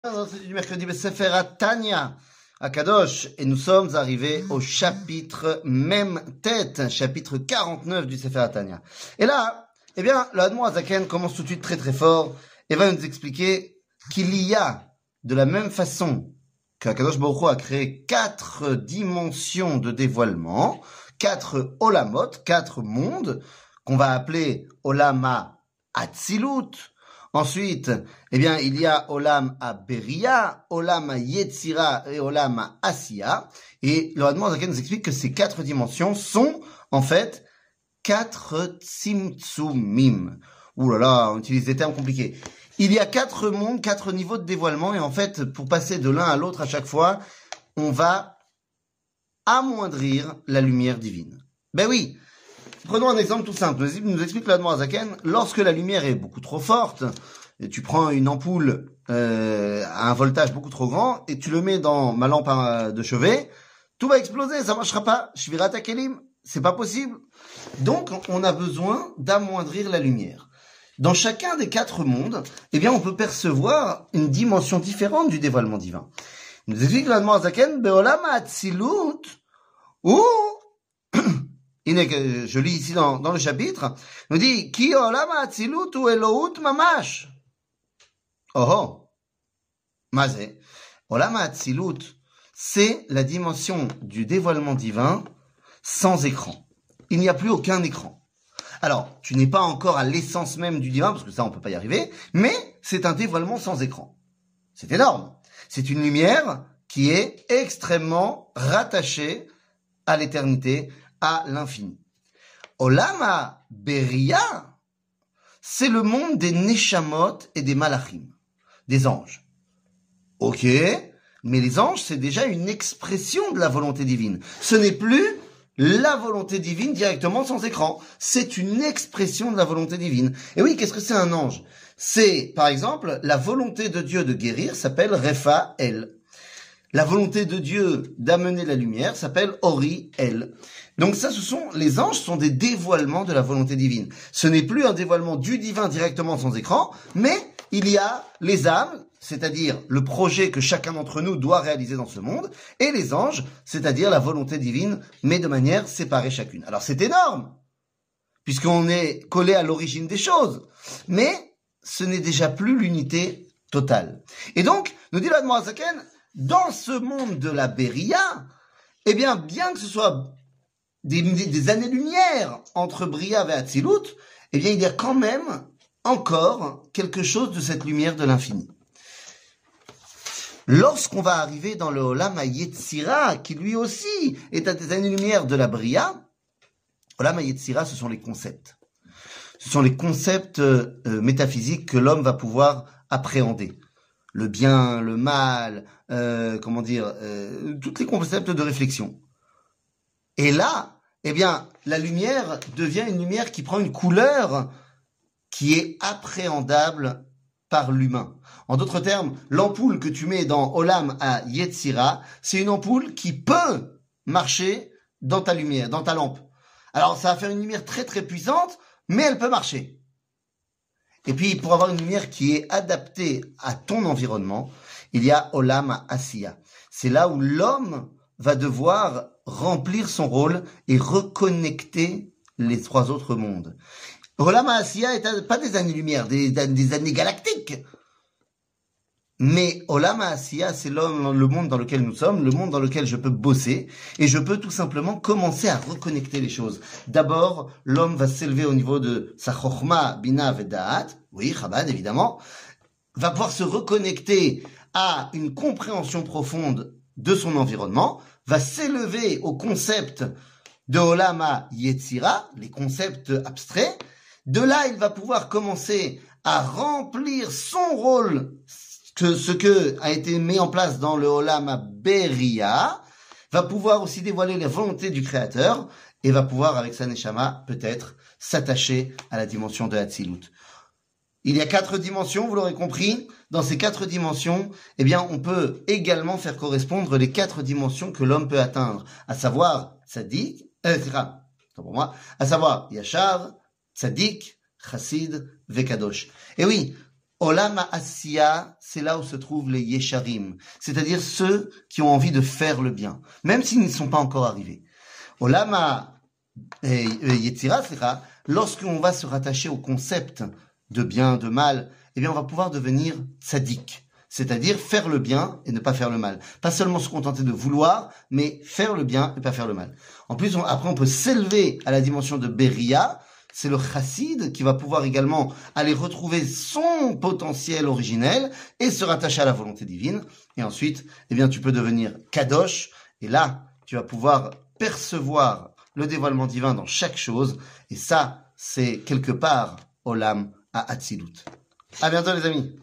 Du mercredi Sefer Tanya à Kadosh, et nous sommes arrivés au chapitre même tête, chapitre 49 du Sefer Tanya. Et là, eh bien, le Admor Azaken commence tout de suite très très fort et va nous expliquer qu'il y a, de la même façon qu'Akadosh Baruch Hu a créé 4 dimensions de dévoilement, 4 olamot, 4 mondes, qu'on va appeler Olama Atzilut. Ensuite, eh bien, il y a Olam à Beria, Olam à Yetzira et Olam à Asiya. Et le Admor Zaken nous explique que ces 4 dimensions sont, en fait, 4 tzimtzumim. Ouh là là, on utilise des termes compliqués. Il y a 4 mondes, 4 niveaux de dévoilement, et en fait, pour passer de l'un à l'autre à chaque fois, on va amoindrir la lumière divine. Ben oui. Prenons un exemple tout simple. Nous explique l'Admor Zaken, lorsque la lumière est beaucoup trop forte, et tu prends une ampoule à un voltage beaucoup trop grand, et tu le mets dans ma lampe de chevet, tout va exploser, ça marchera pas. Shvirat hakelim, c'est pas possible. Donc, on a besoin d'amoindrir la lumière. Dans chacun des 4 mondes, eh bien, on peut percevoir une dimension différente du dévoilement divin. Il nous explique l'Admor Zaken, Be'olam ha'atzilut, ou je lis ici dans le chapitre, il nous dit Ki olam ha'atzilut hu Elohut mamash. Oh, mazé. Olam ha'atzilut, c'est la dimension du dévoilement divin sans écran. Il n'y a plus aucun écran. Alors, tu n'es pas encore à l'essence même du divin, parce que ça, on peut pas y arriver, mais c'est un dévoilement sans écran. C'est énorme. C'est une lumière qui est extrêmement rattachée à l'éternité, à l'infini. Olam Beria, c'est le monde des Neshamot et des Malachim, des anges. Ok, mais les anges, c'est déjà une expression de la volonté divine. Ce n'est plus la volonté divine directement sans écran. C'est une expression de la volonté divine. Et oui, qu'est-ce que c'est un ange? C'est, par exemple, la volonté de Dieu de guérir s'appelle Refa El. La volonté de Dieu d'amener la lumière s'appelle Ori El. Donc ça, les anges sont des dévoilements de la volonté divine. Ce n'est plus un dévoilement du divin directement sans écran, mais il y a les âmes, c'est-à-dire le projet que chacun d'entre nous doit réaliser dans ce monde, et les anges, c'est-à-dire la volonté divine, mais de manière séparée chacune. Alors c'est énorme, puisqu'on est collé à l'origine des choses, mais ce n'est déjà plus l'unité totale. Et donc, nous dit l'Admor Zaken, dans ce monde de la Beria, eh bien que ce soit des années-lumière entre Bria et Atzilut, eh bien, il y a quand même encore quelque chose de cette lumière de l'infini. Lorsqu'on va arriver dans le Olam HaYetzira, qui lui aussi est à des années-lumière de la Bria, Olam HaYetzira, ce sont les concepts. Ce sont les concepts métaphysiques que l'homme va pouvoir appréhender. Le bien, le mal, tous les concepts de réflexion. Et là, eh bien, la lumière devient une lumière qui prend une couleur qui est appréhendable par l'humain. En d'autres termes, l'ampoule que tu mets dans Olam à Yetzira, c'est une ampoule qui peut marcher dans ta lumière, dans ta lampe. Alors, ça va faire une lumière très très puissante, mais elle peut marcher. Et puis, pour avoir une lumière qui est adaptée à ton environnement, il y a Olam à Asiya. C'est là où l'homme va devoir remplir son rôle et reconnecter les 3 autres mondes. Olam Asiya est pas des années-lumière, des années galactiques. Mais Olam Asiya, c'est le monde dans lequel nous sommes, le monde dans lequel je peux bosser, et je peux tout simplement commencer à reconnecter les choses. D'abord, l'homme va s'élever au niveau de sa chokhma, bina vedaat, oui, Chabad évidemment, va pouvoir se reconnecter à une compréhension profonde de son environnement, va s'élever au concept de Olam Yetzira, les concepts abstraits. De là, il va pouvoir commencer à remplir son rôle, ce que a été mis en place dans le Olam Beria, va pouvoir aussi dévoiler la volonté du Créateur, et va pouvoir, avec sa Neshama, peut-être s'attacher à la dimension de Hatzilut. Il y a 4 dimensions, vous l'aurez compris. Dans ces 4 dimensions, eh bien, on peut également faire correspondre les 4 dimensions que l'homme peut atteindre, à savoir Tzadik, à savoir Yachar, Tzadik, Chassid, Vekadosh. Et oui, Olam Asiya, c'est là où se trouvent les Yesharim, c'est-à-dire ceux qui ont envie de faire le bien, même s'ils n'y sont pas encore arrivés. Olam Yetzira, lorsqu'on va se rattacher au concept de bien, de mal, eh bien on va pouvoir devenir tzaddik, c'est-à-dire faire le bien et ne pas faire le mal. Pas seulement se contenter de vouloir, mais faire le bien et pas faire le mal. En plus, après on peut s'élever à la dimension de Beria. C'est le chassid qui va pouvoir également aller retrouver son potentiel originel et se rattacher à la volonté divine. Et ensuite, eh bien, tu peux devenir kadosh. Et là, tu vas pouvoir percevoir le dévoilement divin dans chaque chose. Et ça, c'est quelque part Olam à Hatzilut. À bientôt, les amis.